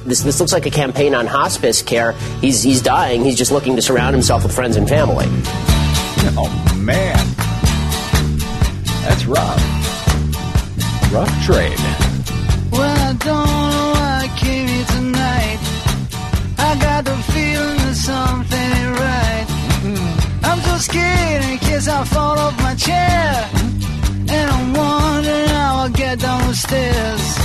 This looks like a campaign on hospice care. He's dying. He's just looking to surround himself with friends and family. Oh, man. That's rough. Rough trade. Well, I don't know why I came here tonight. I got the feeling that something ain't right. I'm so scared in case I fall off my chair. And I'm wondering how I'll get down the stairs.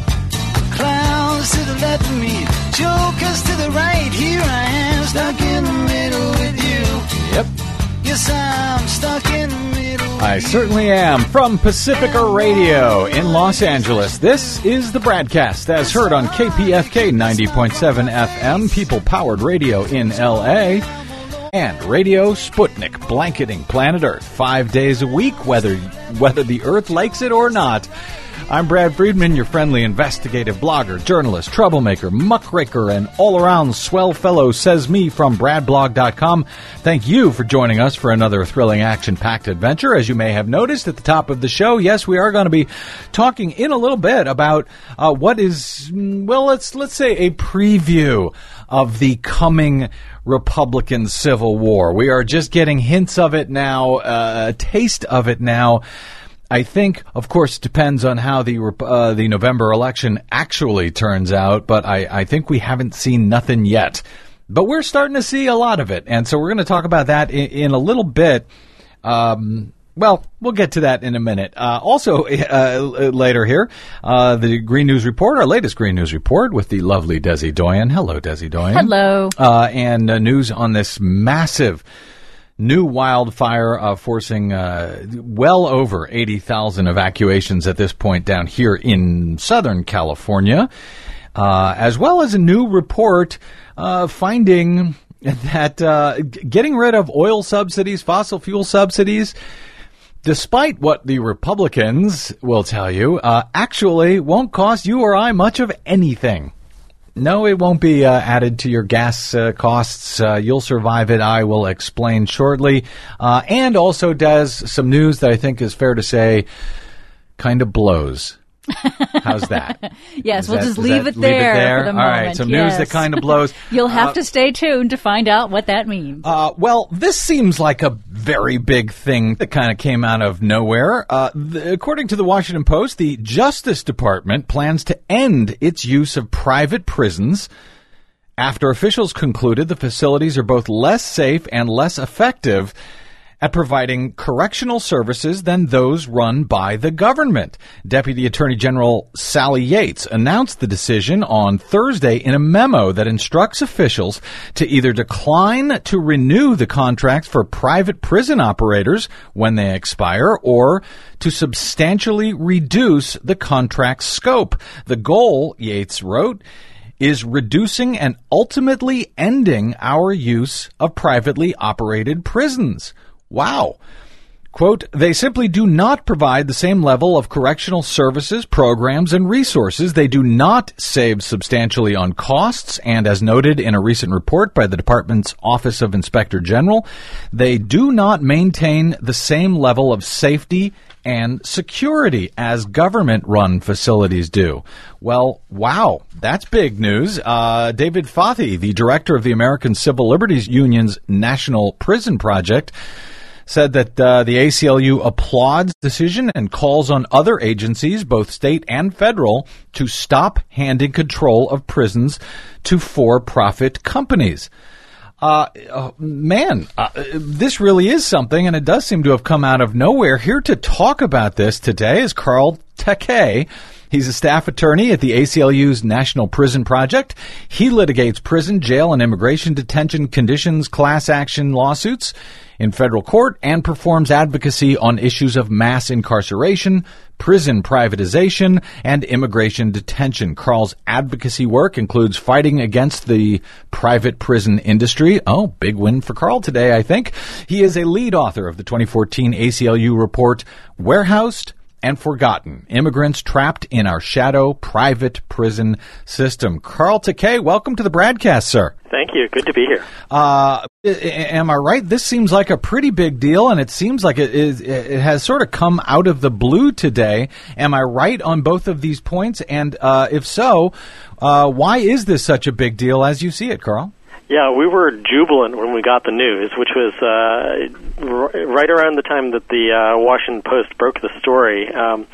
Clowns to the left of me, jokers to the right. Here I am, stuck in the middle with you. Yep. Yes, I'm stuck in the middle. I certainly am. From Pacifica Radio in Los Angeles, this is the BradCast, as heard on KPFK 90.7 FM, people-powered radio in L.A., and Radio Sputnik, blanketing planet Earth 5 days a week, whether the Earth likes it or not. I'm Brad Friedman, your friendly investigative blogger, journalist, troublemaker, muckraker, and all-around swell fellow, says me from BradBlog.com. Thank you for joining us for another thrilling, action-packed adventure. As you may have noticed at the top of the show, yes, we are going to be talking in a little bit about what is, well, let's say a preview of the coming Republican Civil War. We are just getting hints of it now, a taste of it now. I think, of course, it depends on how the November election actually turns out, but I think we haven't seen nothing yet. But we're starting to see a lot of it, and so we're going to talk about that in a little bit. Well, we'll get to that in a minute. Also, later here, the Green News Report, our latest Green News Report with the lovely Desi Doyen. Hello, Desi Doyen. Hello. And news on this massive new wildfire forcing well over 80,000 evacuations at this point down here in Southern California, as well as a new report finding that getting rid of oil subsidies, fossil fuel subsidies, despite what the Republicans will tell you, actually won't cost you or I much of anything. No, it won't be added to your gas costs. You'll survive it. I will explain shortly. And also does some news that I think is fair to say kind of blows. How's that? Yes, we'll just leave it there for the moment. All right, some news that kind of blows. You'll have to stay tuned to find out what that means. Well, this seems like a very big thing that kind of came out of nowhere. According to the Washington Post, the Justice Department plans to end its use of private prisons after officials concluded the facilities are both less safe and less effective at providing correctional services than those run by the government. Deputy Attorney General Sally Yates announced the decision on Thursday in a memo that instructs officials to either decline to renew the contracts for private prison operators when they expire or to substantially reduce the contract's scope. The goal, Yates wrote, is reducing and ultimately ending our use of privately operated prisons. Wow. Quote, they simply do not provide the same level of correctional services, programs, and resources. They do not save substantially on costs, and as noted in a recent report by the department's Office of Inspector General, they do not maintain the same level of safety and security as government-run facilities do. Well, wow, that's big news. David Fathi, the director of the American Civil Liberties Union's National Prison Project, said that the ACLU applauds the decision and calls on other agencies, both state and federal, to stop handing control of prisons to for-profit companies. This really is something, and it does seem to have come out of nowhere. Here to talk about this today is Carl Takei. He's a staff attorney at the ACLU's National Prison Project. He litigates prison, jail, and immigration detention conditions, class action lawsuits in federal court, and performs advocacy on issues of mass incarceration, prison privatization, and immigration detention. Carl's advocacy work includes fighting against the private prison industry. Oh, big win for Carl today, I think. He is a lead author of the 2014 ACLU report, Warehoused and Forgotten: Immigrants Trapped in Our Shadow Private Prison System. Carl Takei, welcome to the BradCast, sir. Thank you. Good to be here. Am I right? This seems like a pretty big deal, and it seems like it has sort of come out of the blue today. Am I right on both of these points? And if so, why is this such a big deal as you see it, Carl? Yeah, we were jubilant when we got the news, which was right around the time that the Washington Post broke the story.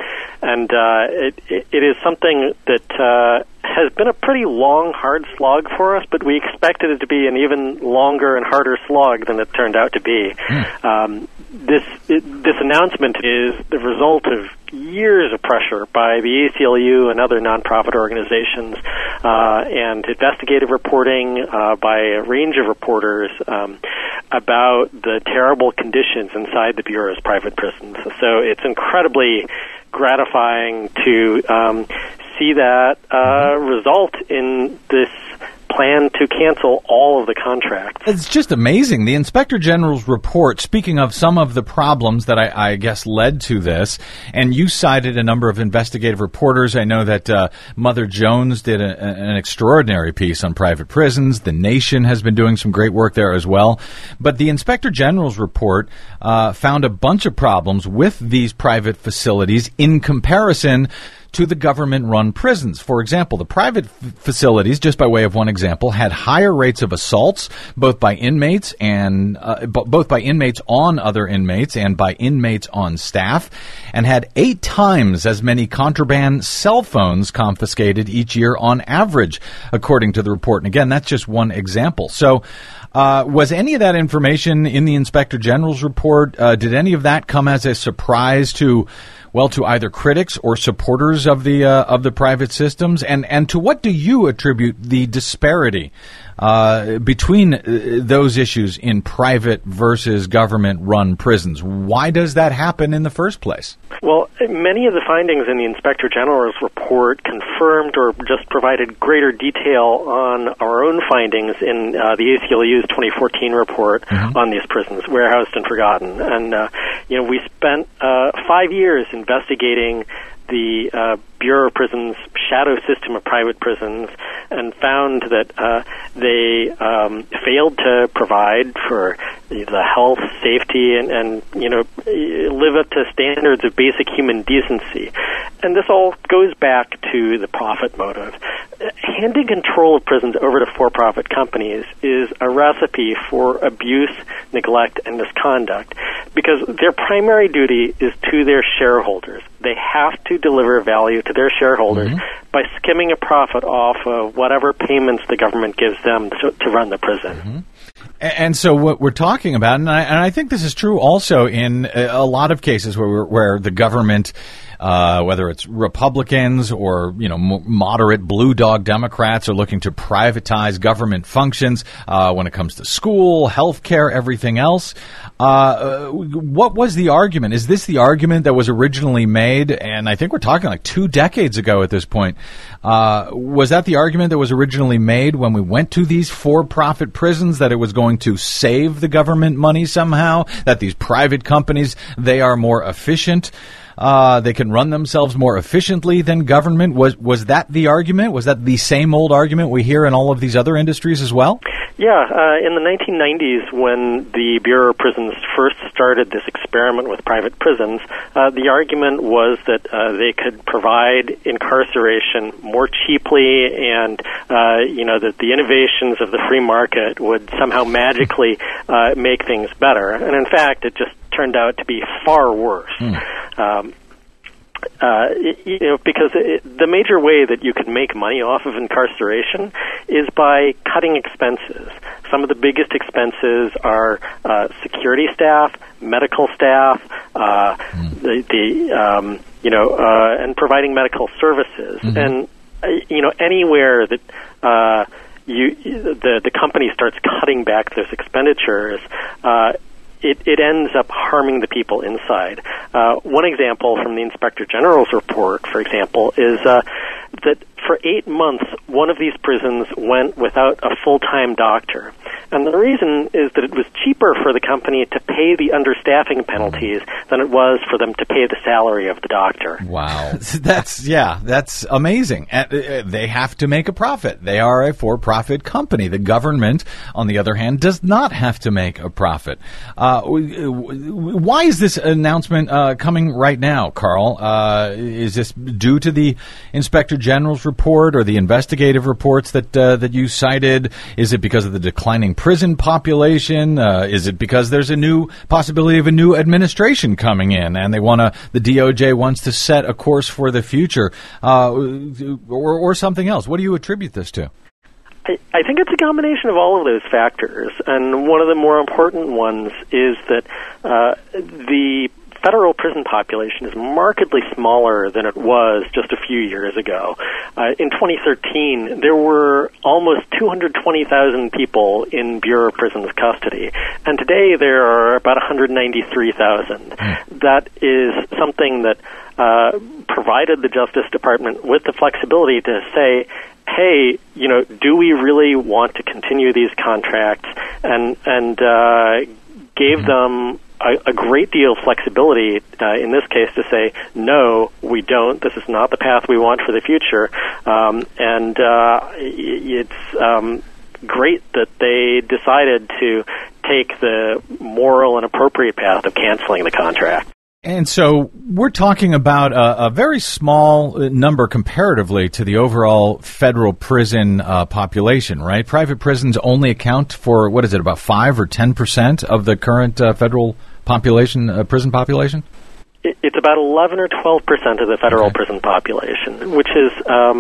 It is something that has been a pretty long, hard slog for us, but we expected it to be an even longer and harder slog than it turned out to be. This announcement is the result of years of pressure by the ACLU and other nonprofit organizations and investigative reporting by a range of reporters about the terrible conditions inside the Bureau's private prisons. So it's incredibly gratifying to see that result in this plan to cancel all of the contracts. It's just amazing. The Inspector General's report, speaking of some of the problems that I guess led to this, and you cited a number of investigative reporters. I know that Mother Jones did an extraordinary piece on private prisons. The Nation has been doing some great work there as well. But the Inspector General's report found a bunch of problems with these private facilities in comparison to the government-run prisons. For example, the private facilities, just by way of one example, had higher rates of assaults, both by inmates on other inmates and by inmates on staff, and had 8 times as many contraband cell phones confiscated each year on average, according to the report. And again, that's just one example. So, was any of that information in the Inspector General's report? Did any of that come as a surprise to either critics or supporters of the private systems? And to what do you attribute the disparity between those issues in private versus government-run prisons? Why does that happen in the first place? Well, many of the findings in the Inspector General's report confirmed or just provided greater detail on our own findings in the ACLU's 2014 report on these prisons, Warehoused and Forgotten. And, we spent 5 years investigating the Bureau of Prisons' shadow system of private prisons and found that they failed to provide for the health, safety, and live up to standards of basic human decency. And this all goes back to the profit motive. Handing control of prisons over to for-profit companies is a recipe for abuse, neglect, and misconduct because their primary duty is to their shareholders. They have to deliver value to their shareholders by skimming a profit off of whatever payments the government gives them to run the prison. And so what we're talking about, and I think this is true also in a lot of cases where the government, whether it's Republicans or moderate blue dog Democrats, are looking to privatize government functions when it comes to school, health care, everything else. What was the argument? Is this the argument that was originally made? And I think we're talking like 2 decades ago at this point. Was that the argument that was originally made when we went to these for-profit prisons, that it was going to save the government money somehow, that these private companies, they are more efficient? They can run themselves more efficiently than government. Was that the argument? Was that the same old argument we hear in all of these other industries as well? Yeah, in the 1990s, when the Bureau of Prisons first started this experiment with private prisons, the argument was that they could provide incarceration more cheaply, and that the innovations of the free market would somehow magically make things better. And in fact, it just turned out to be far worse. Because the major way that you can make money off of incarceration is by cutting expenses. Some of the biggest expenses are security staff, medical staff, and providing medical services. And anywhere that the company starts cutting back those expenditures, it ends up harming the people inside. One example from the Inspector General's report, for example, is that for 8 months, one of these prisons went without a full-time doctor. And the reason is that it was cheaper for the company to pay the understaffing penalties than it was for them to pay the salary of the doctor. Wow. That's amazing. They have to make a profit. They are a for-profit company. The government, on the other hand, does not have to make a profit. Why is this announcement coming right now, Carl? Is this due to the Inspector General's report or the investigative reports that you cited? Is it because of the declining prison population? Is it because there's a new possibility of a new administration coming in and the DOJ wants to set a course for the future, or something else? What do you attribute this to? I think it's a combination of all of those factors, and one of the more important ones is that the federal prison population is markedly smaller than it was just a few years ago. In 2013, there were almost 220,000 people in Bureau of Prisons custody, and today there are about 193,000. That is something that provided the Justice Department with the flexibility to say, hey, do we really want to continue these contracts, and gave them a great deal of flexibility, in this case, to say, no, we don't. This is not the path we want for the future. It's great that they decided to take the moral and appropriate path of canceling the contract. And so we're talking about a very small number comparatively to the overall federal prison population, right? Private prisons only account for, about 5 or 10% of the current federal population, prison population? It's about 11 or 12% of the federal prison population, which is,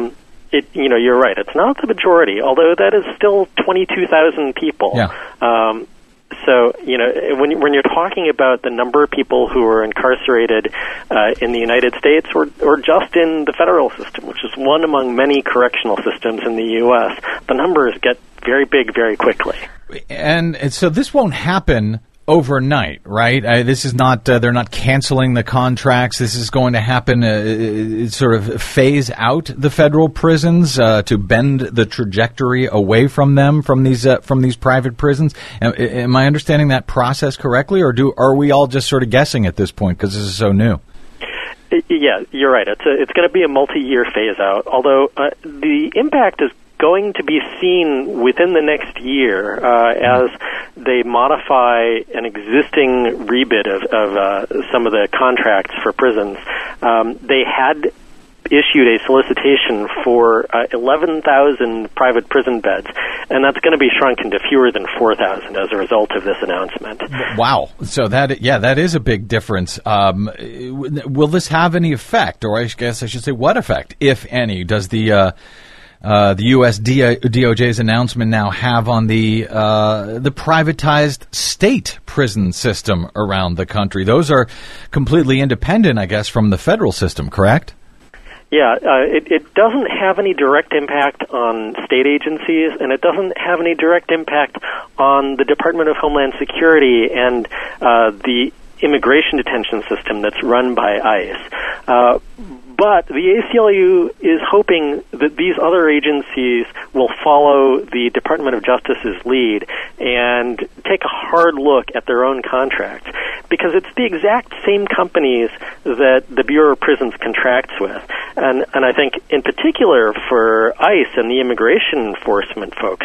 you're right. It's not the majority, although that is still 22,000 people. Yeah. So, when you're talking about the number of people who are incarcerated in the United States or just in the federal system, which is one among many correctional systems in the U.S., the numbers get very big very quickly. And so this won't happen overnight, right? This is not, they're not canceling the contracts. This is going to happen, sort of phase out the federal prisons to bend the trajectory away from them, from these private prisons. Am I understanding that process correctly, or are we all just sort of guessing at this point because this is so new? Yeah, you're right. It's going to be a multi-year phase out, although the impact is going to be seen within the next year as they modify an existing rebid of some of the contracts for prisons. They had issued a solicitation for 11,000 private prison beds, and that's going to be shrunken to fewer than 4,000 as a result of this announcement. Wow. So that is a big difference. Will this have any effect, or I guess I should say what effect, if any, does the U.S. DOJ's announcement now have on the privatized state prison system around the country? Those are completely independent, I guess, from the federal system, correct? Yeah, it doesn't have any direct impact on state agencies, and it doesn't have any direct impact on the Department of Homeland Security and the immigration detention system that's run by ICE. But the ACLU is hoping that these other agencies will follow the Department of Justice's lead and take a hard look at their own contracts, because it's the exact same companies that the Bureau of Prisons contracts with. And I think in particular for ICE and the immigration enforcement folks,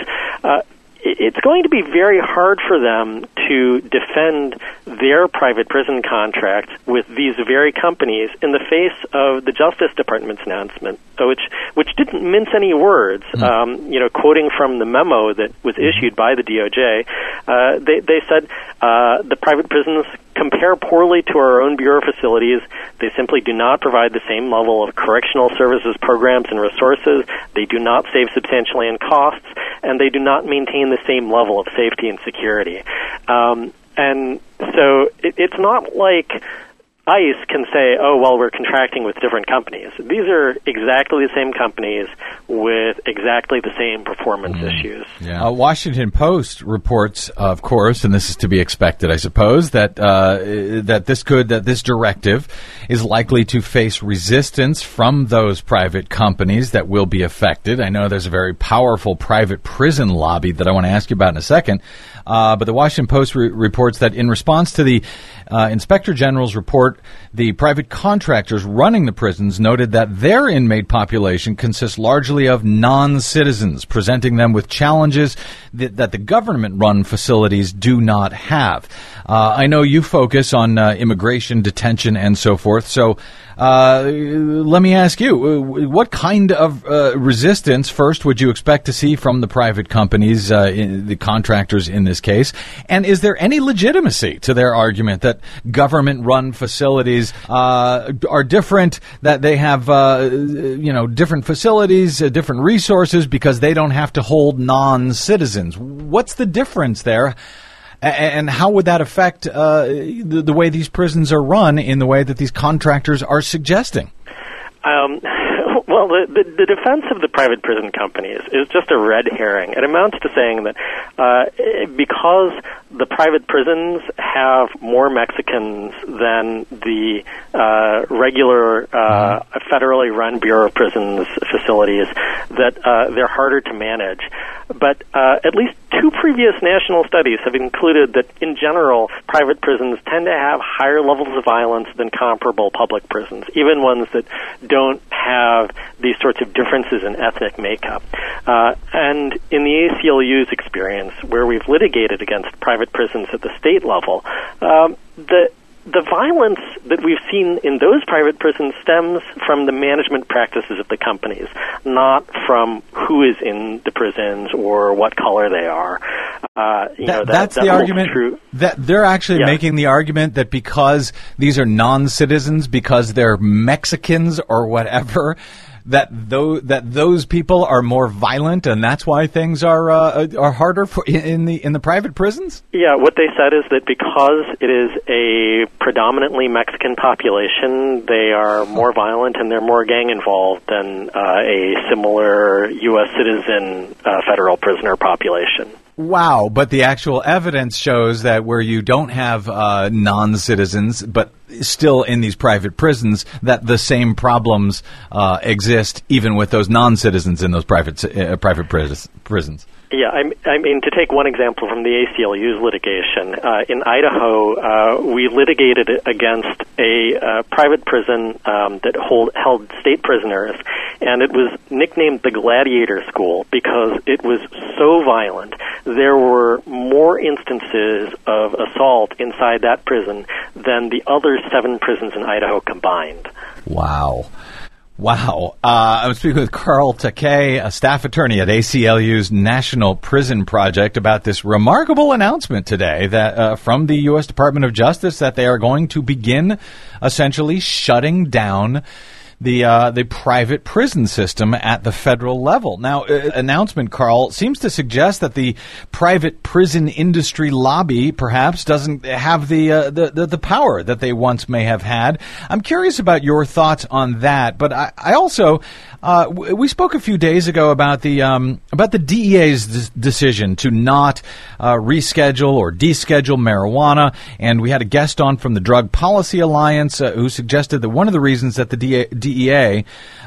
it's going to be very hard for them to defend their private prison contracts with these very companies in the face of the Justice Department's announcement, which didn't mince any words. Quoting from the memo that was issued by the DOJ, they said the private prisons compare poorly to our own Bureau facilities. They simply do not provide the same level of correctional services, programs, and resources. They do not save substantially in costs, and they do not maintain the same level of safety and security. And so it's not like ICE can say, oh, well, we're contracting with different companies. These are exactly the same companies with exactly the same performance issues. Yeah. Washington Post reports, of course, and this is to be expected, I suppose, that this directive is likely to face resistance from those private companies that will be affected. I know there's a very powerful private prison lobby that I want to ask you about in a second. But the Washington Post reports that in response to the Inspector General's report, the private contractors running the prisons noted that their inmate population consists largely of non-citizens, presenting them with challenges that the government-run facilities do not have. I know you focus on immigration, detention, and so forth, so let me ask you, what kind of resistance, first, would you expect to see from the private companies, the contractors in this case? And is there any legitimacy to their argument that government-run facilities are different, that they have different facilities, different resources, because they don't have to hold non-citizens? What's the difference there? And how would that affect the way these prisons are run in the way that these contractors are suggesting? Well, the defense of the private prison companies is just a red herring. It amounts to saying that because the private prisons have more Mexicans than the regular federally run Bureau of Prisons facilities, that they're harder to manage. But at least two previous national studies have concluded that, in general, private prisons tend to have higher levels of violence than comparable public prisons, even ones that don't have these sorts of differences in ethnic makeup. And in the ACLU's experience, where we've litigated against private prisons at the state level, the violence that we've seen in those private prisons stems from the management practices of the companies, not from who is in the prisons or what color they are. That's the argument. True. That they're actually making the argument that because these are non-citizens, because they're Mexicans or whatever, that those people are more violent, and that's why things are harder in the private prisons? Yeah, what they said is that because it is a predominantly Mexican population, they are more violent and they're more gang involved than a similar U.S. citizen federal prisoner population. Wow, but the actual evidence shows that where you don't have non-citizens, but still in these private prisons, that the same problems exist even with those non-citizens in those private prisons. Yeah, I mean, to take one example from the ACLU's litigation, in Idaho, we litigated against a private prison that held state prisoners, and it was nicknamed the Gladiator School because it was so violent. There were more instances of assault inside that prison than the other 7 prisons in Idaho combined. Wow. I'm speaking with Carl Takei, a staff attorney at ACLU's National Prison Project, about this remarkable announcement today that from the U.S. Department of Justice that they are going to begin essentially shutting down the private prison system at the federal level. Now, announcement, Carl, seems to suggest that the private prison industry lobby perhaps doesn't have the power that they once may have had. I'm curious about your thoughts on that, but I also we spoke a few days ago about the DEA's decision to not reschedule or deschedule marijuana, and we had a guest on from the Drug Policy Alliance who suggested that one of the reasons that the DEA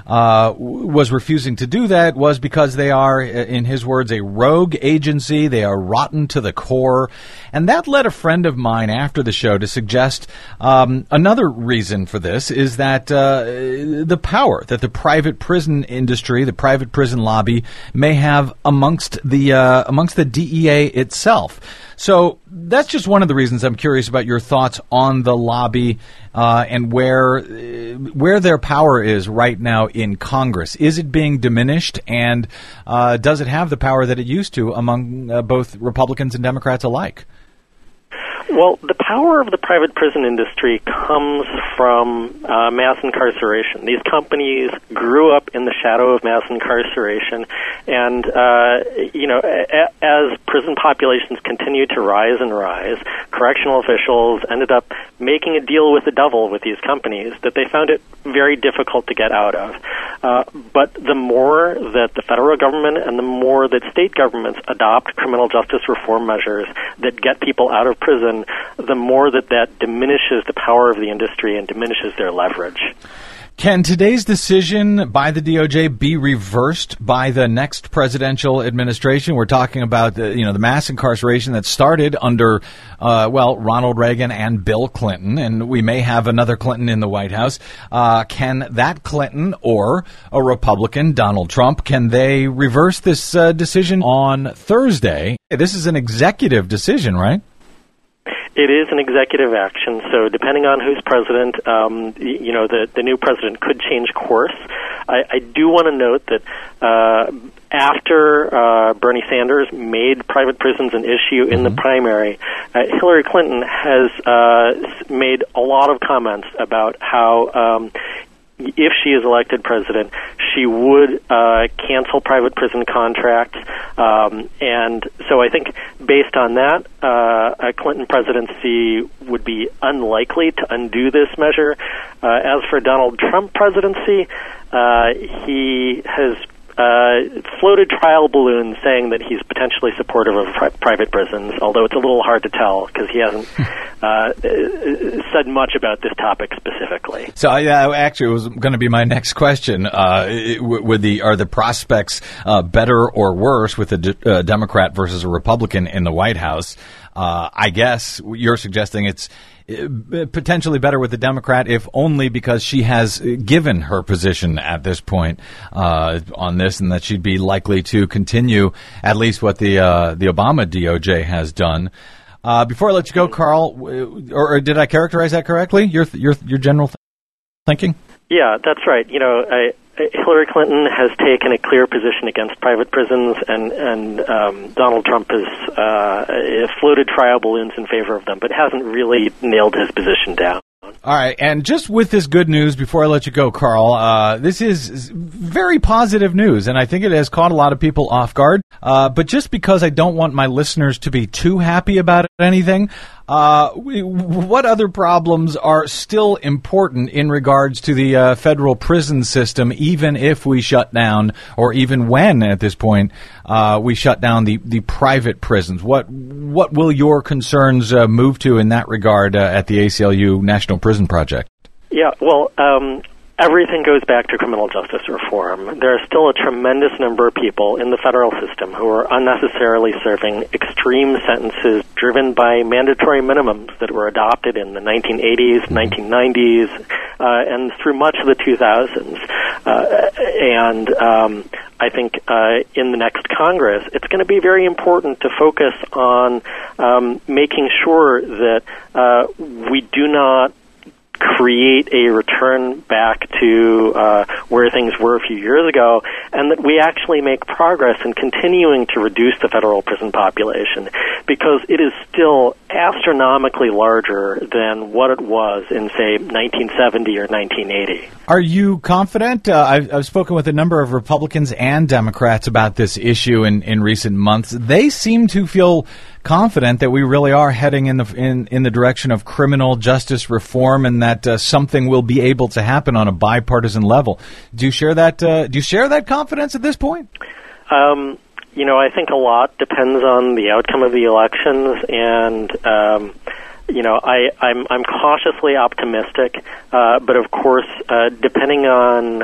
was refusing to do that was because they are, in his words, a rogue agency. They are rotten to the core. And that led a friend of mine after the show to suggest another reason for this is that the power that the private prison industry, the private prison lobby, may have amongst the DEA itself. So that's just one of the reasons I'm curious about your thoughts on the lobby and where their power is right now in Congress. Is it being diminished, and does it have the power that it used to among both Republicans and Democrats alike? Well, the power of the private prison industry comes from mass incarceration. These companies grew up in the shadow of mass incarceration, and as prison populations continued to rise and rise, correctional officials ended up making a deal with the devil with these companies that they found it very difficult to get out of. But the more that the federal government and the more that state governments adopt criminal justice reform measures that get people out of prison, the more that diminishes the power of the industry and diminishes their leverage. Can today's decision by the DOJ be reversed by the next presidential administration? We're talking about the mass incarceration that started under Ronald Reagan and Bill Clinton, and we may have another Clinton in the White House. Can that Clinton or a Republican, Donald Trump, can they reverse this decision on Thursday? This is an executive decision, right? It is an executive action, so depending on who's president, the new president could change course. I do want to note that after Bernie Sanders made private prisons an issue in the primary, Hillary Clinton has made a lot of comments about how if she is elected president, she would cancel private prison contracts. And so I think based on that, a Clinton presidency would be unlikely to undo this measure. As for Donald Trump presidency, he has floated trial balloons saying that he's potentially supportive of private prisons, although it's a little hard to tell because he hasn't said much about this topic specifically. So actually, it was going to be my next question. Are the prospects better or worse with a Democrat versus a Republican in the White House? I guess you're suggesting it's potentially better with the Democrat, if only because she has given her position at this point on this, and that she'd be likely to continue at least what the Obama DOJ has done. Before I let you go, Carl, or did I characterize that correctly? Your general thinking? Yeah, that's right. Hillary Clinton has taken a clear position against private prisons, and Donald Trump has floated trial balloons in favor of them, but hasn't really nailed his position down. All right, and just with this good news, before I let you go, Carl, this is very positive news, and I think it has caught a lot of people off guard. But just because I don't want my listeners to be too happy about anything, what other problems are still important in regards to the federal prison system, even if we shut down, or even when at this point we shut down the private prisons? What will your concerns move to in that regard at the ACLU National Prison Project? Yeah, well, everything goes back to criminal justice reform. There are still a tremendous number of people in the federal system who are unnecessarily serving extreme sentences driven by mandatory minimums that were adopted in the 1980s, 1990s, and through much of the 2000s. I think in the next Congress, it's going to be very important to focus on making sure that we do not create a return back to where things were a few years ago, and that we actually make progress in continuing to reduce the federal prison population, because it is still astronomically larger than what it was in, say, 1970 or 1980. Are you confident? I've spoken with a number of Republicans and Democrats about this issue in recent months. They seem to feel confident that we really are heading in the direction of criminal justice reform, and that something will be able to happen on a bipartisan level. Do you share that? Do you share that confidence at this point? I think a lot depends on the outcome of the elections, and I'm cautiously optimistic, but of course, depending on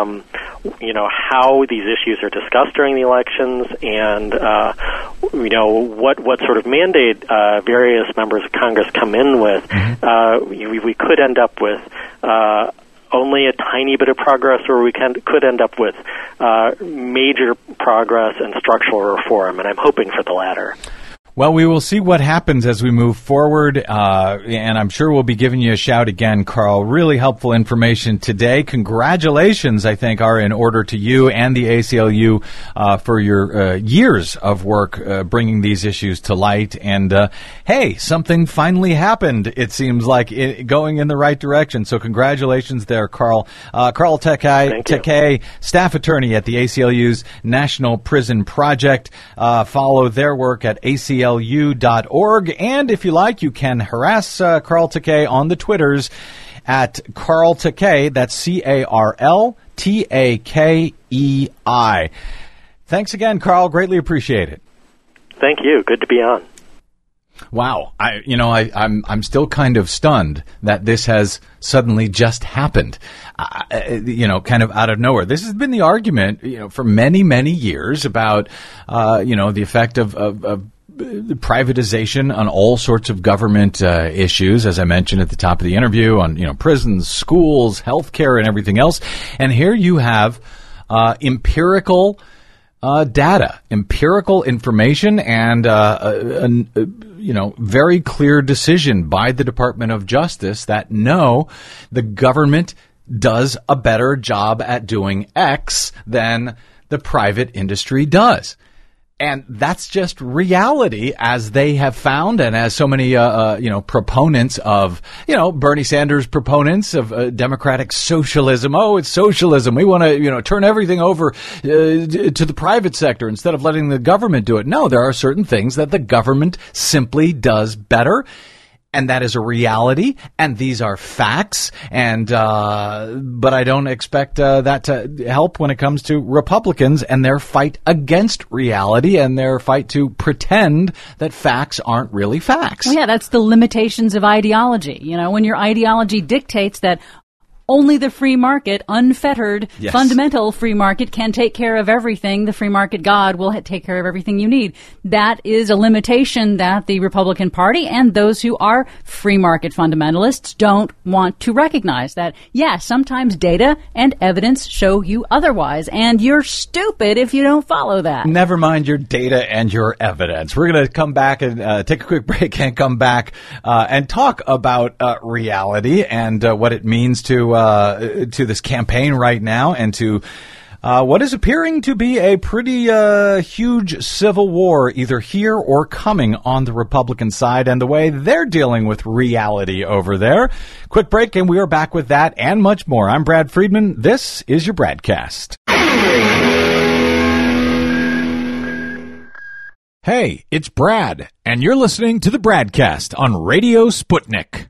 how these issues are discussed during the elections, and what sort of mandate various members of Congress come in with, we could end up with only a tiny bit of progress, or we could end up with major progress and structural reform, and I'm hoping for the latter. Well, we will see what happens as we move forward, and I'm sure we'll be giving you a shout again, Carl. Really helpful information today. Congratulations, I think, are in order to you and the ACLU for your years of work bringing these issues to light. And, hey, something finally happened, it seems like, going in the right direction. So congratulations there, Carl. Carl Takei, staff attorney at the ACLU's National Prison Project. Follow their work at ACLU.org, and if you like, you can harass Carl Takei on the Twitters at Carl Takei. That's CarlTakei. Thanks again, Carl. Greatly appreciate it. Thank you. Good to be on. Wow, I'm still kind of stunned that this has suddenly just happened, kind of out of nowhere. This has been the argument, for many, many years about, the effect of privatization on all sorts of government issues, as I mentioned at the top of the interview, on prisons, schools, healthcare, and everything else. And here you have empirical data, empirical information, and very clear decision by the Department of Justice that no, the government does a better job at doing X than the private industry does. And that's just reality, as they have found, and as so many, proponents of, Bernie Sanders proponents of democratic socialism. Oh, it's socialism. We want to, turn everything over to the private sector instead of letting the government do it. No, there are certain things that the government simply does better. And that is a reality, and these are facts, and but I don't expect that to help when it comes to Republicans and their fight against reality and their fight to pretend that facts aren't really facts. Well, yeah, that's the limitations of ideology. When your ideology dictates that only the free market, unfettered, yes, fundamental free market can take care of everything. The free market God will take care of everything you need. That is a limitation that the Republican Party and those who are free market fundamentalists don't want to recognize. That, sometimes data and evidence show you otherwise, and you're stupid if you don't follow that. Never mind your data and your evidence. We're going to come back and take a quick break and come back and talk about reality and what it means to this campaign right now, and to what is appearing to be a pretty huge civil war, either here or coming on the Republican side, and the way they're dealing with reality over there. Quick break, and we are back with that and much more. I'm Brad Friedman. This is your Bradcast. Hey, it's Brad, and you're listening to the Bradcast on Radio Sputnik.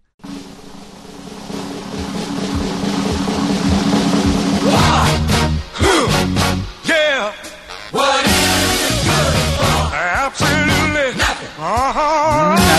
Yeah. What is it good for? Absolutely nothing. I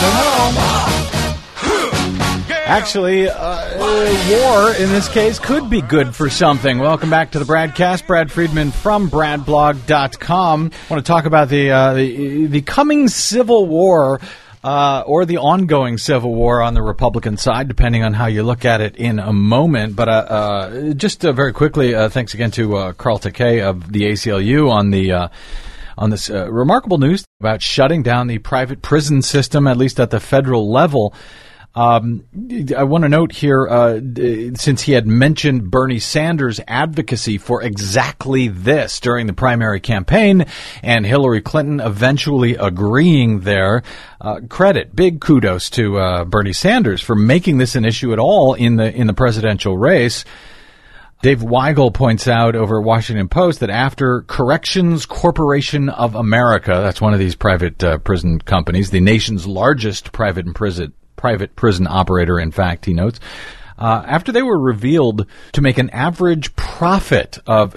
don't know. Actually, war in this case could be good for something. Welcome back to the Bradcast. Brad Friedman from BradBlog.com. I want to talk about the coming civil war. Or the ongoing civil war on the Republican side, depending on how you look at it in a moment. But just very quickly, thanks again to Carl Takei of the ACLU on this remarkable news about shutting down the private prison system, at least at the federal level. I want to note here, since he had mentioned Bernie Sanders' advocacy for exactly this during the primary campaign, and Hillary Clinton eventually agreeing there, big kudos to Bernie Sanders for making this an issue at all in the presidential race. Dave Weigel points out over Washington Post that after Corrections Corporation of America, that's one of these private prison companies, the nation's largest private prison operator, in fact, he notes, after they were revealed to make an average profit of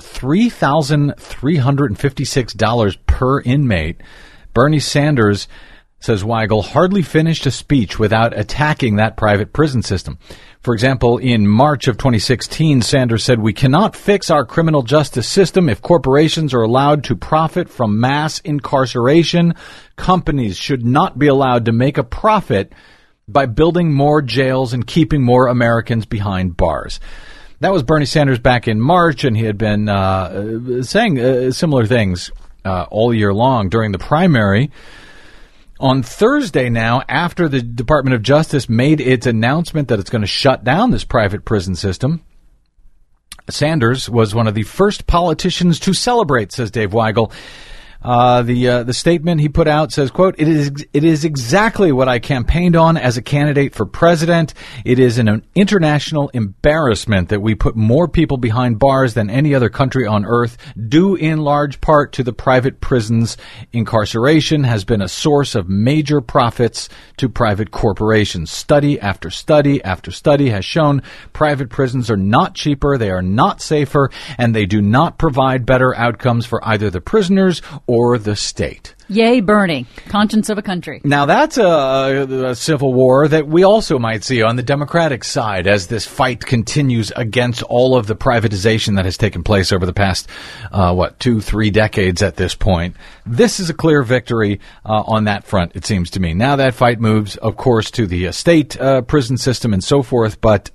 $3,356 per inmate, Bernie Sanders, says Weigel, hardly finished a speech without attacking that private prison system. For example, in March of 2016, Sanders said, "We cannot fix our criminal justice system if corporations are allowed to profit from mass incarceration. Companies should not be allowed to make a profit by building more jails and keeping more Americans behind bars." That was Bernie Sanders back in March, and he had been saying similar things all year long. During the primary, On Thursday now, after the Department of Justice made its announcement that it's going to shut down this private prison system, Sanders was one of the first politicians to celebrate, says Dave Weigel. The statement he put out says, quote, it is exactly what I campaigned on as a candidate for president. It is an international embarrassment that we put more people behind bars than any other country on earth, due in large part to the private prisons. Incarceration has been a source of major profits to private corporations. Study after study after study has shown private prisons are not cheaper, they are not safer, and they do not provide better outcomes for either the prisoners or the state. Yay, Bernie, conscience of a country. Now, that's a civil war that we also might see on the Democratic side as this fight continues against all of the privatization that has taken place over the past, 2-3 decades at this point. This is a clear victory on that front, it seems to me. Now that fight moves, of course, to the state prison system and so forth, but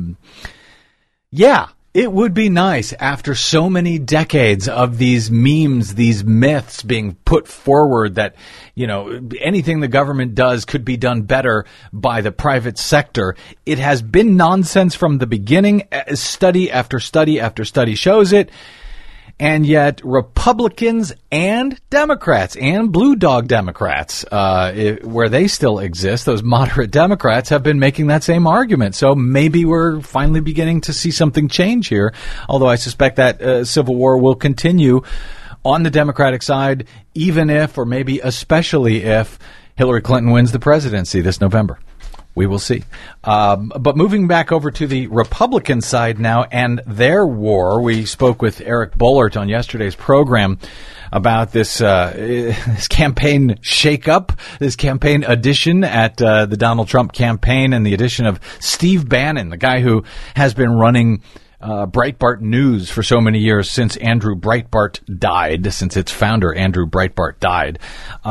yeah. It would be nice after so many decades of these memes, these myths being put forward that, anything the government does could be done better by the private sector. It has been nonsense from the beginning. Study after study after study shows it. And yet Republicans and Democrats and blue dog Democrats, where they still exist, those moderate Democrats have been making that same argument. So maybe we're finally beginning to see something change here, although I suspect that civil war will continue on the Democratic side, even if, or maybe especially if, Hillary Clinton wins the presidency this November. We will see. But moving back over to the Republican side now and their war, we spoke with Eric Boehlert on yesterday's program about this campaign shakeup, this campaign addition at the Donald Trump campaign, and the addition of Steve Bannon, the guy who has been running Breitbart News for so many years since Andrew Breitbart died, since its founder, Andrew Breitbart, died.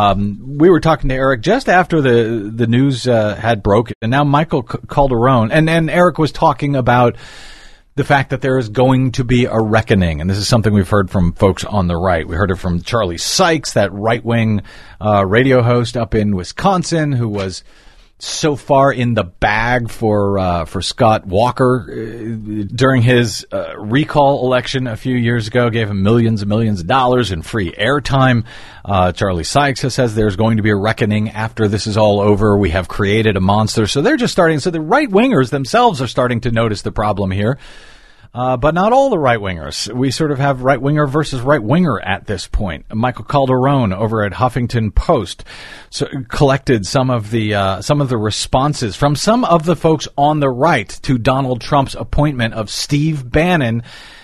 We were talking to Eric just after the news had broken, and now Michael Calderone, and Eric was talking about the fact that there is going to be a reckoning, and this is something we've heard from folks on the right. We heard it from Charlie Sykes, that right-wing radio host up in Wisconsin, who was so far in the bag for Scott Walker during his recall election a few years ago, gave him millions and millions of dollars in free airtime. Charlie Sykes says there's going to be a reckoning after this is all over. We have created a monster. So they're just starting. So the right-wingers themselves are starting to notice the problem here. But not all the right-wingers. We sort of have right-winger versus right-winger at this point. Michael Calderone over at Huffington Post collected some of the responses from some of the folks on the right to Donald Trump's appointment of Steve Bannon,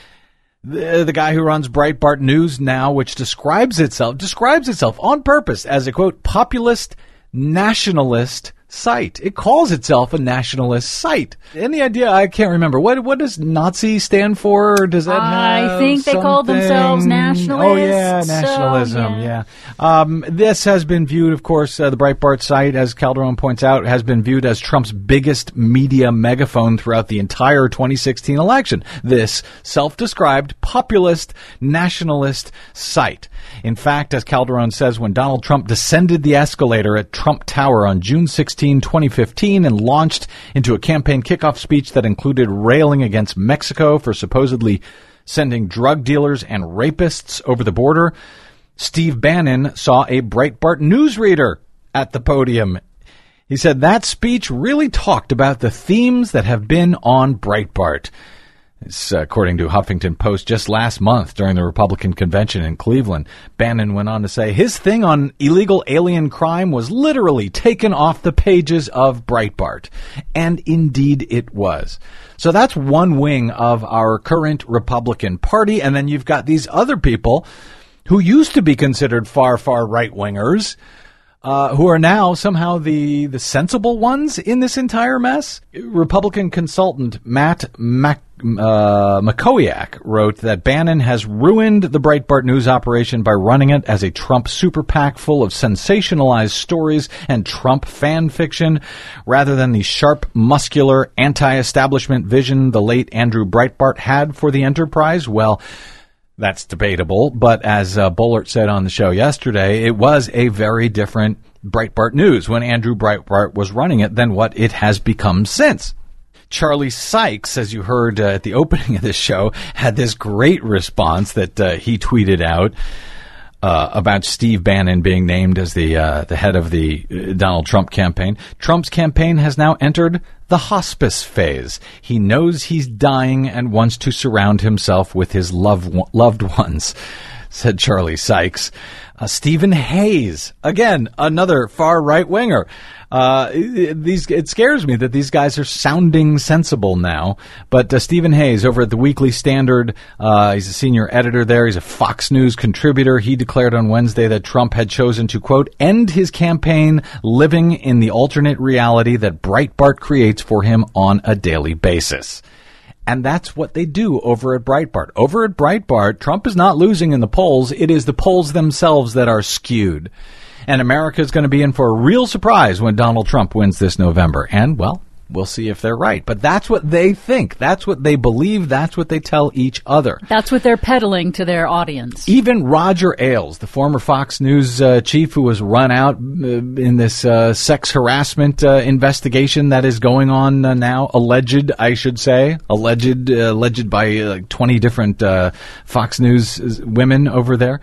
the guy who runs Breitbart News now, which describes itself on purpose as a, quote, populist nationalist site. It calls itself a nationalist site. Any idea? I can't remember. What does Nazi stand for? Or does that I think they call themselves nationalists. Oh, yeah, nationalism, yeah. This has been viewed, of course, the Breitbart site, as Calderon points out, has been viewed as Trump's biggest media megaphone throughout the entire 2016 election. This self-described populist nationalist site. In fact, as Calderon says, when Donald Trump descended the escalator at Trump Tower on June 16, 2015, and launched into a campaign kickoff speech that included railing against Mexico for supposedly sending drug dealers and rapists over the border, Steve Bannon saw a Breitbart newsreader at the podium. He said that speech really talked about the themes that have been on Breitbart. It's, according to Huffington Post, just last month during the Republican convention in Cleveland. Bannon went on to say his thing on illegal alien crime was literally taken off the pages of Breitbart. And indeed it was. So that's one wing of our current Republican Party. And then you've got these other people who used to be considered far, far right-wingers, who are now somehow the sensible ones in this entire mess. Republican consultant Matt Makowiak wrote that Bannon has ruined the Breitbart News operation by running it as a Trump super PAC full of sensationalized stories and Trump fan fiction, rather than the sharp, muscular, anti-establishment vision the late Andrew Breitbart had for the enterprise. Well, that's debatable, but as Boehlert said on the show yesterday, it was a very different Breitbart News, when Andrew Breitbart was running it, than what it has become since. Charlie Sykes, as you heard at the opening of this show, had this great response that he tweeted out about Steve Bannon being named as the head of the Donald Trump campaign. Trump's campaign has now entered the hospice phase. He knows he's dying and wants to surround himself with his loved ones, said Charlie Sykes. Stephen Hayes, again, another far right winger. It scares me that these guys are sounding sensible now. But Stephen Hayes over at the Weekly Standard, he's a senior editor there. He's a Fox News contributor. He declared on Wednesday that Trump had chosen to, quote, end his campaign living in the alternate reality that Breitbart creates for him on a daily basis. And that's what they do over at Breitbart. Over at Breitbart, Trump is not losing in the polls. It is the polls themselves that are skewed. And America is going to be in for a real surprise when Donald Trump wins this November. And, well, we'll see if they're right. But that's what they think. That's what they believe. That's what they tell each other. That's what they're peddling to their audience. Even Roger Ailes, the former Fox News chief who was run out in this sex harassment investigation that is going on now, alleged by like 20 different Fox News women over there.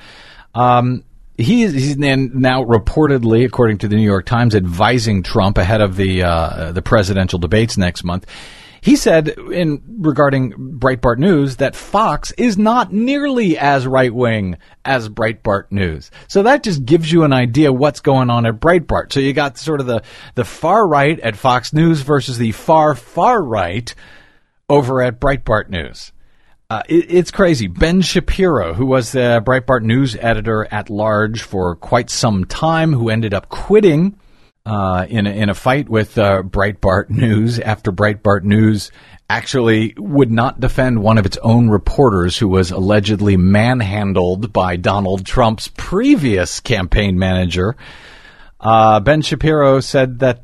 He's now reportedly, according to the New York Times, advising Trump ahead of the presidential debates next month. He said, regarding Breitbart News, that Fox is not nearly as right-wing as Breitbart News. So that just gives you an idea what's going on at Breitbart. So you got sort of the far right at Fox News versus the far right over at Breitbart News. It's crazy. Ben Shapiro, who was the Breitbart News editor at large for quite some time, who ended up quitting in a fight with Breitbart News after Breitbart News actually would not defend one of its own reporters who was allegedly manhandled by Donald Trump's previous campaign manager. Ben Shapiro said that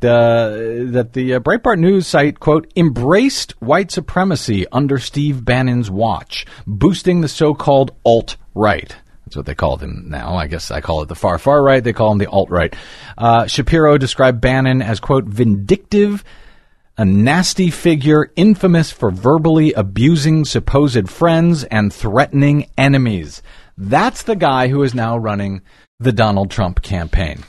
the Breitbart News site, quote, embraced white supremacy under Steve Bannon's watch, boosting the so-called alt-right. That's what they call them now. I guess I call it the far right. They call him the alt-right. Shapiro described Bannon as, quote, vindictive, a nasty figure infamous for verbally abusing supposed friends and threatening enemies. That's the guy who is now running the Donald Trump campaign.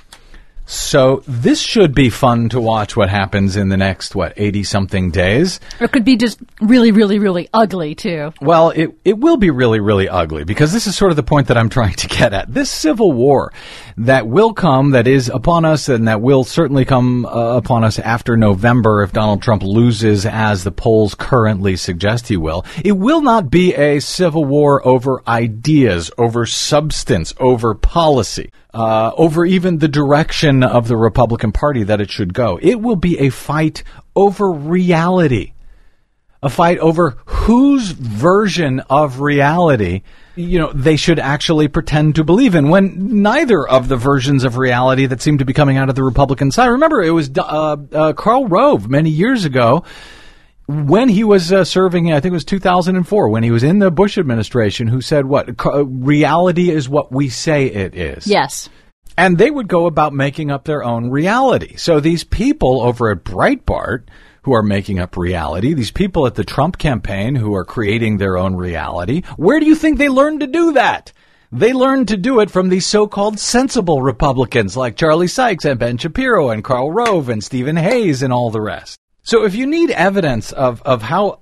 So this should be fun to watch what happens in the next, 80-something days. It could be just really, really, really ugly, too. Well, it will be really, really ugly, because this is sort of the point that I'm trying to get at. This civil war that will come, that is upon us, and that will certainly come upon us after November if Donald Trump loses, as the polls currently suggest he will. It will not be a civil war over ideas, over substance, over policy. Over even the direction of the Republican Party that it should go. It will be a fight over reality. A fight over whose version of reality, they should actually pretend to believe in, when neither of the versions of reality that seem to be coming out of the Republican side. Remember, it was Karl Rove many years ago, when he was serving, I think it was 2004, when he was in the Bush administration, who said reality is what we say it is. Yes. And they would go about making up their own reality. So these people over at Breitbart who are making up reality, these people at the Trump campaign who are creating their own reality, where do you think they learned to do that? They learned to do it from these so-called sensible Republicans like Charlie Sykes and Ben Shapiro and Karl Rove and Stephen Hayes and all the rest. So if you need evidence of how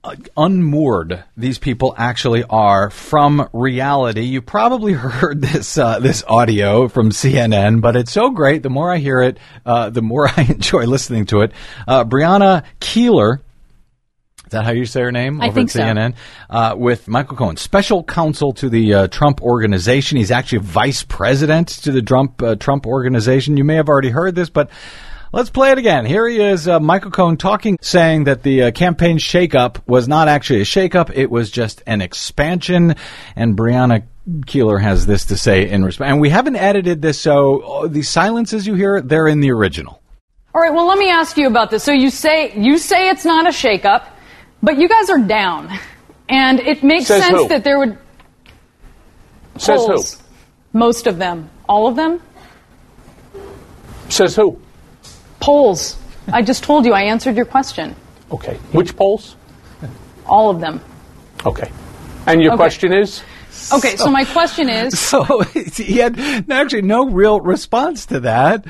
unmoored these people actually are from reality, you probably heard this audio from CNN, but it's so great. The more I hear it, the more I enjoy listening to it. Brianna Keilar, is that how you say her name? I think so. CNN, with Michael Cohen, special counsel to the Trump Organization. He's actually vice president to the Trump Organization. You may have already heard this, but let's play it again. Here he is, Michael Cohen, saying that the campaign shakeup was not actually a shakeup. It was just an expansion. And Brianna Keilar has this to say in response. And we haven't edited this, so the silences you hear, they're in the original. All right, well, let me ask you about this. So you say it's not a shakeup, but you guys are down. And it makes sense that there would... Says polls, who? Most of them. All of them? Says who? Polls. I just told you. I answered your question. Okay. Which polls? All of them. Okay. And your question is? Okay, so my question is... So he had actually no real response to that.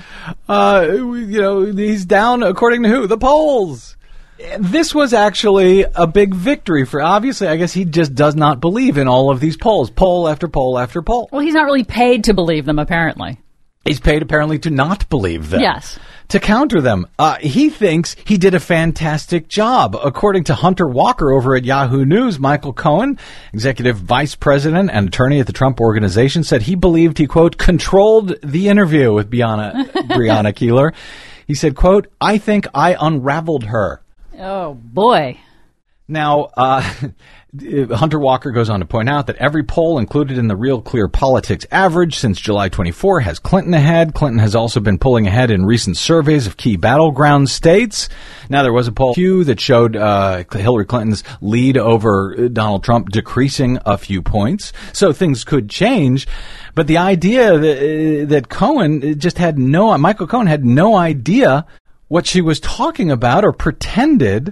He's down according to who? The polls. This was actually a big victory for, obviously, I guess he just does not believe in all of these polls, poll after poll after poll. Well, he's not really paid to believe them, apparently. He's paid, apparently, to not believe them. Yes. To counter them. He thinks he did a fantastic job. According to Hunter Walker over at Yahoo News, Michael Cohen, executive vice president and attorney at the Trump Organization, said he believed he, quote, controlled the interview with Breonna Keeler. He said, quote, I think I unraveled her. Oh, boy. Now, Hunter Walker goes on to point out that every poll included in the Real Clear Politics average since July 24 has Clinton ahead. Clinton has also been pulling ahead in recent surveys of key battleground states. Now, there was a poll that showed Hillary Clinton's lead over Donald Trump decreasing a few points. So things could change. But the idea that Cohen just had Michael Cohen had no idea what she was talking about or pretended.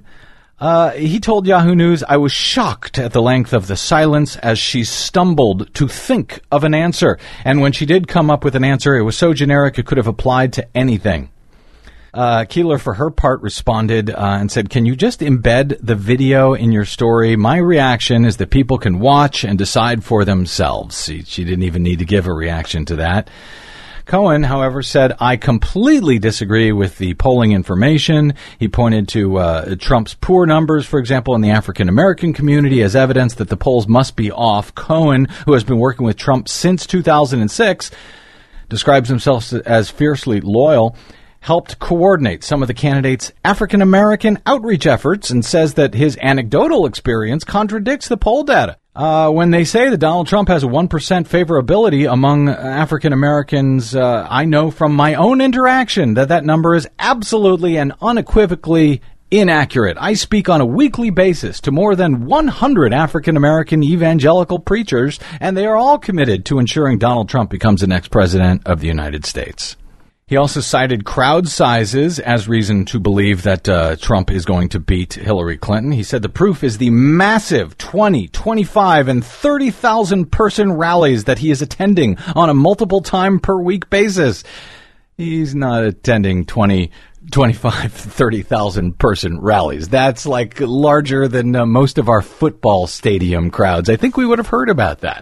He told Yahoo News, I was shocked at the length of the silence as she stumbled to think of an answer. And when she did come up with an answer, it was so generic it could have applied to anything. Keeler, for her part, responded and said, can you just embed the video in your story? My reaction is that people can watch and decide for themselves. She didn't even need to give a reaction to that. Cohen, however, said, I completely disagree with the polling information. He pointed to Trump's poor numbers, for example, in the African-American community as evidence that the polls must be off. Cohen, who has been working with Trump since 2006, describes himself as fiercely loyal, helped coordinate some of the candidates' African-American outreach efforts and says that his anecdotal experience contradicts the poll data. When they say that Donald Trump has a 1% favorability among African Americans, I know from my own interaction that number is absolutely and unequivocally inaccurate. I speak on a weekly basis to more than 100 African American evangelical preachers, and they are all committed to ensuring Donald Trump becomes the next president of the United States. He also cited crowd sizes as reason to believe that Trump is going to beat Hillary Clinton. He said the proof is the massive 20, 25, and 30,000 person rallies that he is attending on a multiple time per week basis. He's not attending 20, 25, 30,000 person rallies. That's like larger than most of our football stadium crowds. I think we would have heard about that.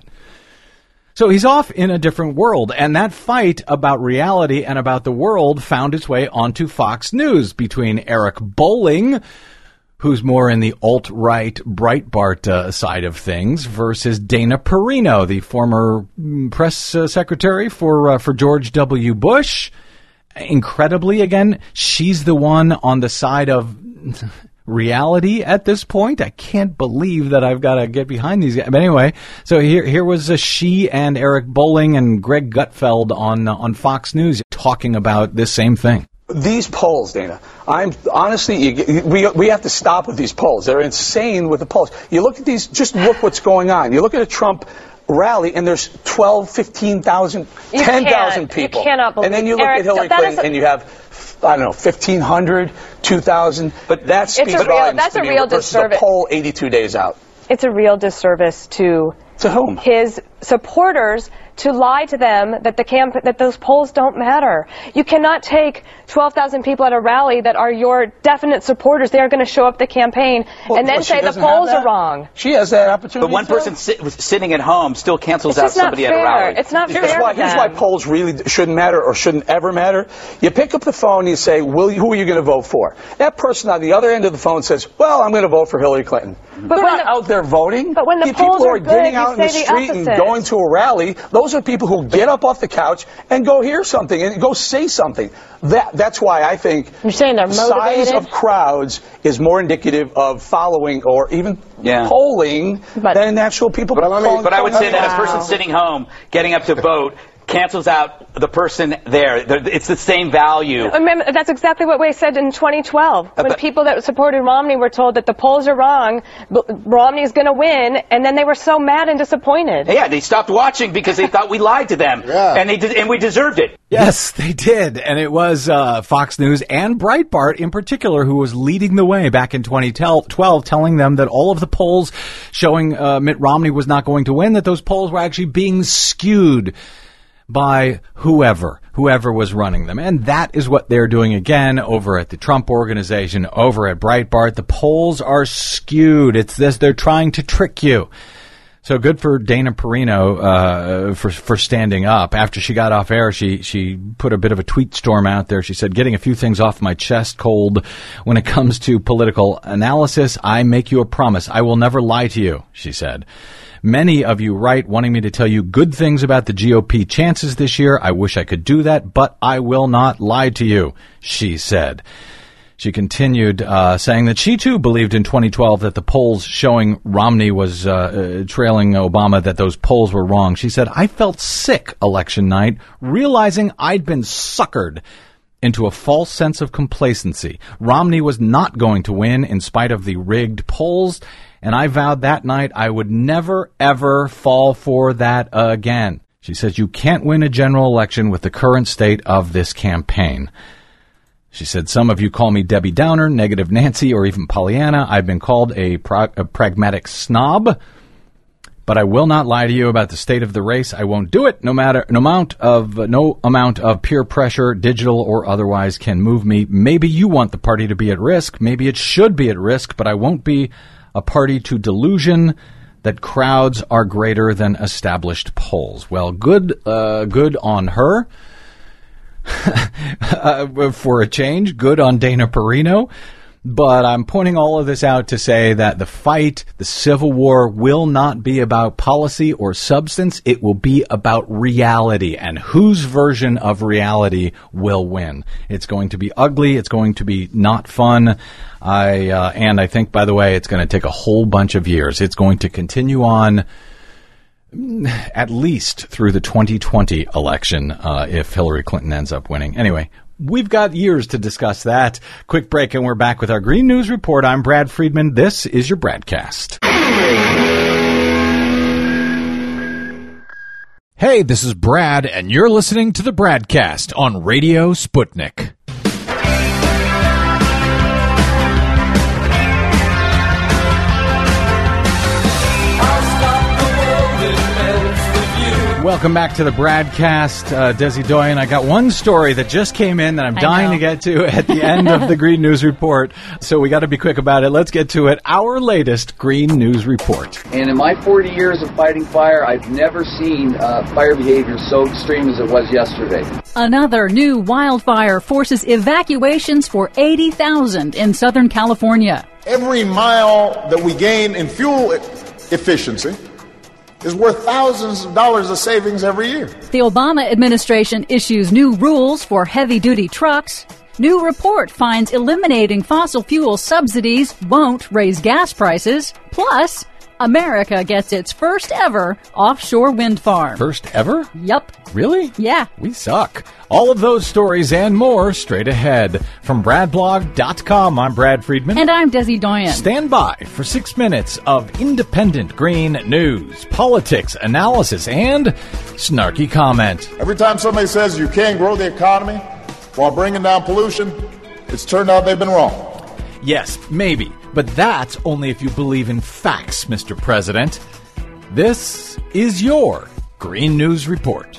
So he's off in a different world, and that fight about reality and about the world found its way onto Fox News between Eric Bolling, who's more in the alt-right Breitbart side of things, versus Dana Perino, the former press secretary for George W. Bush. Incredibly, again, she's the one on the side of reality at this point. I can't believe that I've got to get behind these guys. But anyway, so here was she and Eric Bolling and Greg Gutfeld on Fox News talking about this same thing. These polls, Dana, I'm honestly, we have to stop with these polls. They're insane with the polls. You look at these, just look what's going on. You look at a Trump rally and there's 12, 15,000, 10,000 people. You cannot believe. And then you look at Hillary Clinton and you have, I don't know, 1,500, 2,000. But that speaks volumes to me versus a poll 82 days out. It's a real disservice to whom? His supporters to lie to them that that those polls don't matter. You cannot take 12,000 people at a rally that are your definite supporters. They are going to show up the campaign and then say the polls are wrong. She has that opportunity. But one person sitting at home still cancels out somebody at a rally. It's not fair. Here's why polls really shouldn't matter or shouldn't ever matter. You pick up the phone and you say, who are you going to vote for? That person on the other end of the phone says, well, I'm going to vote for Hillary Clinton. But they're not out there voting. But when the people polls are getting out in the say street and going to a rally, those are people who get up off the couch and go hear something and go say something. That's why I think you're saying they're motivated. Size of crowds is more indicative of following or even polling than actual people. But I would say that a person sitting home getting up to vote cancels out the person there. It's the same value. Remember, that's exactly what we said in 2012 when people that supported Romney were told that the polls are wrong, Romney's going to win, and then they were so mad and disappointed. Yeah, they stopped watching because they thought we lied to them, and we deserved it. Yes, they did, and it was Fox News and Breitbart in particular who was leading the way back in 2012, telling them that all of the polls showing Mitt Romney was not going to win, that those polls were actually being skewed by whoever was running them. And that is what they're doing again over at the Trump Organization, over at Breitbart. The polls are skewed. It's this, they're trying to trick you. So good for Dana Perino for standing up. After she got off air, she put a bit of a tweet storm out there. She said, getting a few things off my chest cold when it comes to political analysis. I make you a promise. I will never lie to you, she said. Many of you write wanting me to tell you good things about the GOP chances this year. I wish I could do that, but I will not lie to you, she said. She continued saying that she, too, believed in 2012 that the polls showing Romney was trailing Obama, that those polls were wrong. She said, I felt sick election night, realizing I'd been suckered into a false sense of complacency. Romney was not going to win in spite of the rigged polls, and I vowed that night I would never, ever fall for that again. She says, you can't win a general election with the current state of this campaign. She said, some of you call me Debbie Downer, Negative Nancy, or even Pollyanna. I've been called a pragmatic snob, but I will not lie to you about the state of the race. I won't do it. No amount of peer pressure, digital or otherwise, can move me. Maybe you want the party to be at risk. Maybe it should be at risk, but I won't be a party to delusion that crowds are greater than established polls. Well, good on her. For a change, good on Dana Perino. But I'm pointing all of this out to say that the fight, the Civil War, will not be about policy or substance. It will be about reality and whose version of reality will win. It's going to be ugly. It's going to be not fun. And I think, by the way, it's going to take a whole bunch of years. It's going to continue on at least through the 2020 election if Hillary Clinton ends up winning. Anyway, we've got years to discuss that. Quick break, and we're back with our Green News Report. I'm Brad Friedman. This is your Bradcast. Hey, this is Brad, and you're listening to the Bradcast on Radio Sputnik. Welcome back to the Bradcast. Desi Doyen, I got one story that just came in that I'm dying to get to at the end of the Green News Report, so we got to be quick about it. Let's get to it. Our latest Green News Report. And in my 40 years of fighting fire, I've never seen fire behavior so extreme as it was yesterday. Another new wildfire forces evacuations for 80,000 in Southern California. Every mile that we gain in fuel efficiency is worth thousands of dollars of savings every year. The Obama administration issues new rules for heavy-duty trucks. New report finds eliminating fossil fuel subsidies won't raise gas prices. Plus, America gets its first ever offshore wind farm. First ever? Yep. Really? Yeah. We suck. All of those stories and more straight ahead. From BradBlog.com, I'm Brad Friedman. And I'm Desi Doyen. Stand by for 6 minutes of independent green news, politics, analysis, and snarky comment. Every time somebody says you can't grow the economy while bringing down pollution, it's turned out they've been wrong. Yes, maybe. But that's only if you believe in facts, Mr. President. This is your Green News Report.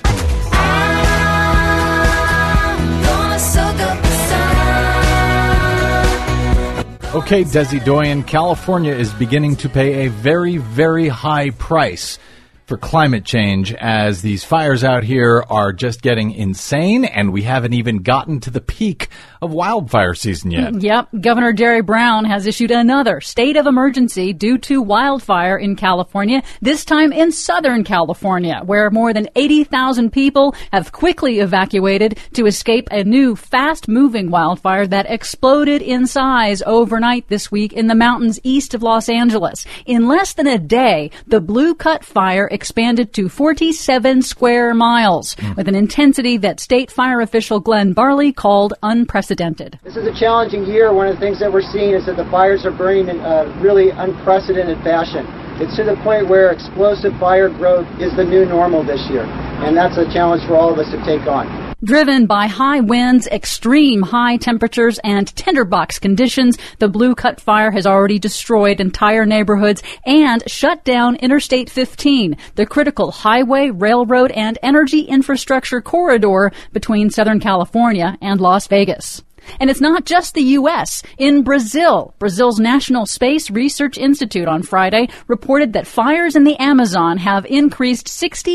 Okay, Desi Doyen, California is beginning to pay a very, very high price for climate change as these fires out here are just getting insane, and we haven't even gotten to the peak of wildfire season yet. Yep. Governor Jerry Brown has issued another state of emergency due to wildfire in California, this time in Southern California, where more than 80,000 people have quickly evacuated to escape a new fast-moving wildfire that exploded in size overnight this week in the mountains east of Los Angeles. In less than a day, the Blue Cut Fire expanded to 47 square miles with an intensity that state fire official Glenn Barley called unprecedented. This is a challenging year. One of the things that we're seeing is that the fires are burning in a really unprecedented fashion. It's to the point where explosive fire growth is the new normal this year, and that's a challenge for all of us to take on. Driven by high winds, extreme high temperatures, and tinderbox conditions, the Blue Cut Fire has already destroyed entire neighborhoods and shut down Interstate 15, the critical highway, railroad, and energy infrastructure corridor between Southern California and Las Vegas. And it's not just the U.S. In Brazil, Brazil's National Space Research Institute on Friday reported that fires in the Amazon have increased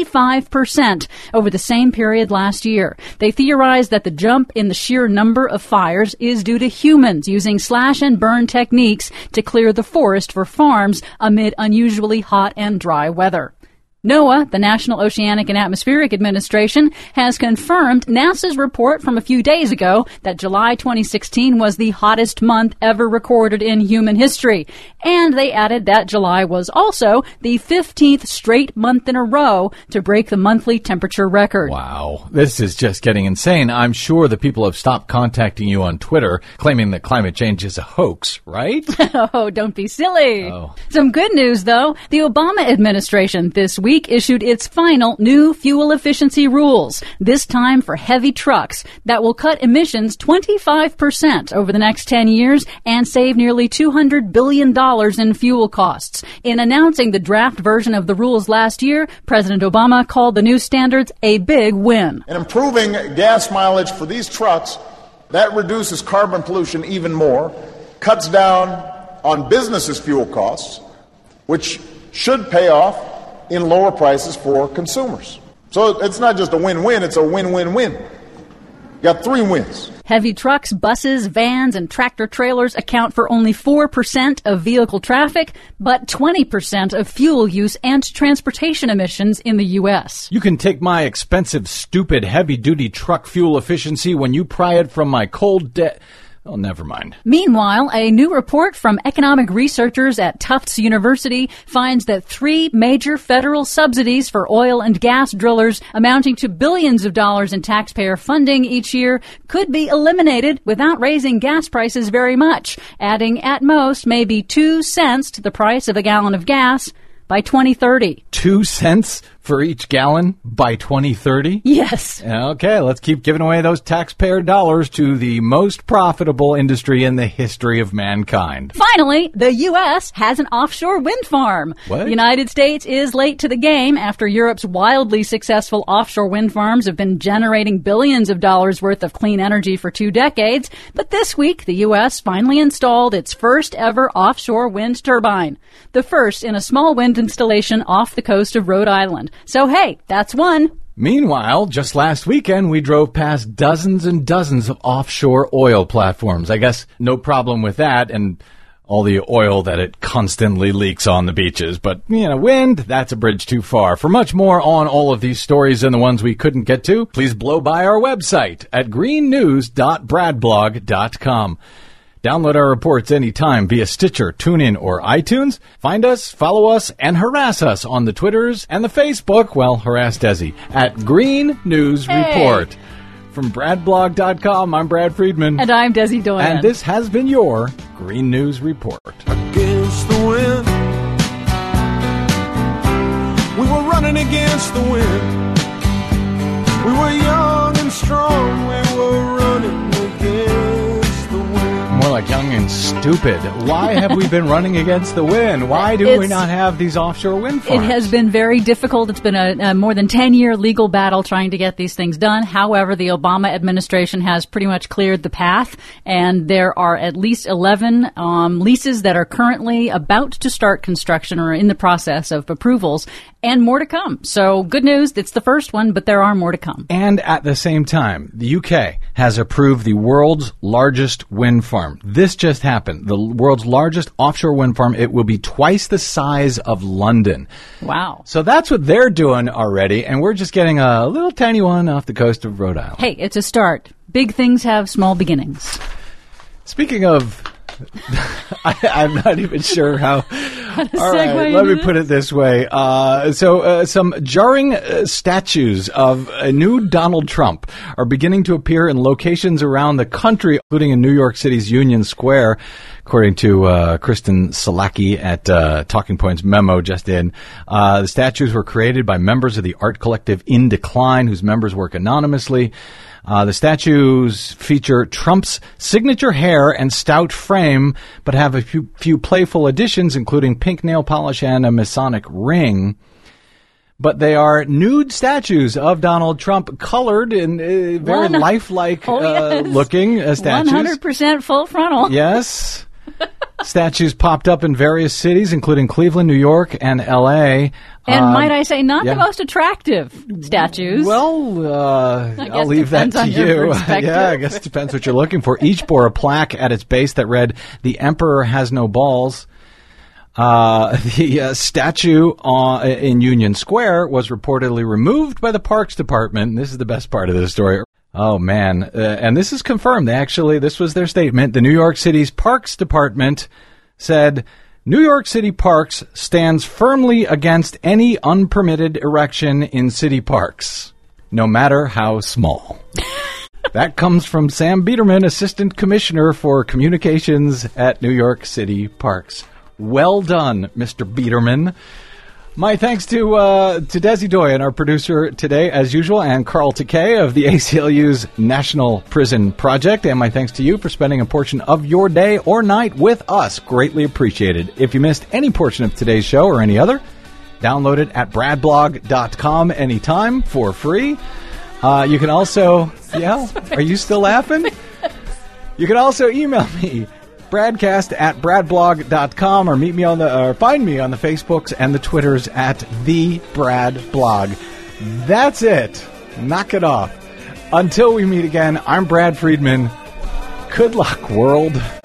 65% over the same period last year. They theorized that the jump in the sheer number of fires is due to humans using slash and burn techniques to clear the forest for farms amid unusually hot and dry weather. NOAA, the National Oceanic and Atmospheric Administration, has confirmed NASA's report from a few days ago that July 2016 was the hottest month ever recorded in human history. And they added that July was also the 15th straight month in a row to break the monthly temperature record. Wow. This is just getting insane. I'm sure the people have stopped contacting you on Twitter claiming that climate change is a hoax, right? Oh, don't be silly. Oh. Some good news, though. The Obama administration this week issued its final new fuel efficiency rules, this time for heavy trucks, that will cut emissions 25% over the next 10 years and save nearly $200 billion in fuel costs. In announcing the draft version of the rules last year, President Obama called the new standards a big win. And improving gas mileage for these trucks, that reduces carbon pollution even more, cuts down on businesses' fuel costs, which should pay off in lower prices for consumers. So it's not just a win-win, it's a win-win-win. You got three wins. Heavy trucks, buses, vans, and tractor-trailers account for only 4% of vehicle traffic, but 20% of fuel use and transportation emissions in the U.S. You can take my expensive, stupid, heavy-duty truck fuel efficiency when you pry it from my cold Oh, never mind. Meanwhile, a new report from economic researchers at Tufts University finds that 3 major federal subsidies for oil and gas drillers amounting to billions of dollars in taxpayer funding each year could be eliminated without raising gas prices very much, adding at most maybe 2 cents to the price of a gallon of gas by 2030. 2 cents for each gallon by 2030? Yes. Okay, let's keep giving away those taxpayer dollars to the most profitable industry in the history of mankind. Finally, the U.S. has an offshore wind farm. What? The United States is late to the game after Europe's wildly successful offshore wind farms have been generating billions of dollars worth of clean energy for 2 decades. But this week, the U.S. finally installed its first ever offshore wind turbine. The first in a small wind installation off the coast of Rhode Island. So, hey, that's one. Meanwhile, just last weekend, we drove past dozens and dozens of offshore oil platforms. I guess no problem with that and all the oil that it constantly leaks on the beaches. But, wind, that's a bridge too far. For much more on all of these stories and the ones we couldn't get to, please blow by our website at greennews.bradblog.com. Download our reports anytime via Stitcher, TuneIn, or iTunes. Find us, follow us, and harass us on the Twitters and the Facebook. Well, harass Desi at Green News Report. From BradBlog.com, I'm Brad Friedman. And I'm Desi Doyen. And this has been your Green News Report. Against the wind, we were running against the wind. We were young and strong, we were running against the wind. More like young and stupid. Why have we been running against the wind? Why do we not have these offshore wind farms? It has been very difficult. It's been a more than 10-year legal battle trying to get these things done. However, the Obama administration has pretty much cleared the path, and there are at least 11 leases that are currently about to start construction or in the process of approvals, and more to come. So good news, it's the first one, but there are more to come. And at the same time, the UK has approved the world's largest wind farm. This just happened. The world's largest offshore wind farm. It will be twice the size of London. Wow. So that's what they're doing already, and we're just getting a little tiny one off the coast of Rhode Island. Hey, it's a start. Big things have small beginnings. Speaking of... I'm not even sure how All right, let me put it this way. Some jarring statues of a new Donald Trump are beginning to appear in locations around the country, including in New York City's Union Square, according to Kristen Salaki at Talking Points memo just in. The statues were created by members of the art collective In Decline, whose members work anonymously. The statues feature Trump's signature hair and stout frame, but have a few playful additions, including pink nail polish and a Masonic ring. But they are nude statues of Donald Trump, colored in very lifelike looking statues. 100% full frontal. Yes. Statues popped up in various cities, including Cleveland, New York, and L.A. And might I say, not the most attractive statues. Well, I'll leave that to you. Yeah, I guess it depends what you're looking for. Each bore a plaque at its base that read, "The Emperor has no balls." The statue in Union Square was reportedly removed by the Parks Department. This is the best part of this story. Oh, man. And this is confirmed. This was their statement. The New York City's Parks Department said, New York City Parks stands firmly against any unpermitted erection in city parks, no matter how small. That comes from Sam Biederman, Assistant Commissioner for Communications at New York City Parks. Well done, Mr. Biederman. My thanks to Desi Doyen, our producer today, as usual, and Carl Takei of the ACLU's National Prison Project. And my thanks to you for spending a portion of your day or night with us. Greatly appreciated. If you missed any portion of today's show or any other, download it at bradblog.com anytime for free. You can also, are you still laughing? You can also email me, bradcast@bradblog.com, or meet me or find me on the Facebooks and the Twitters at @TheBradBlog. That's it. Knock it off. Until we meet again, I'm Brad Friedman. Good luck, world.